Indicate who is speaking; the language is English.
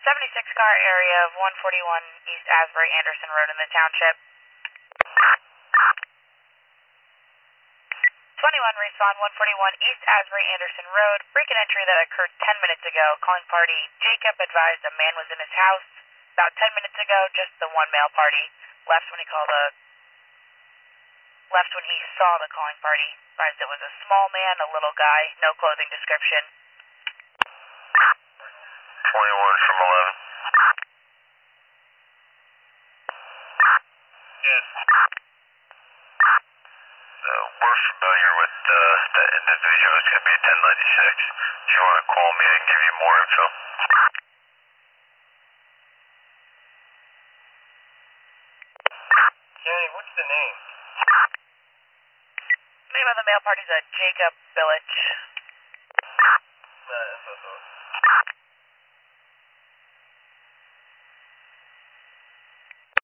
Speaker 1: 76 car area of 141 East Asbury Anderson Road in the township. 21 respond 141 East Asbury Anderson Road. Break-in entry that occurred 10 minutes ago. Calling party Jacob advised a man was in his house. About 10 minutes ago, just the one male party. Left when he saw the calling party. Advised it was a small man, a little guy, no clothing description.
Speaker 2: 21 from 11.
Speaker 3: Yes.
Speaker 2: We're familiar with that individual. It's going to be a 1096. If you want to call me, I can give you more info.
Speaker 3: Jenny, what's the name?
Speaker 1: Name of the male party is Jacob Billich.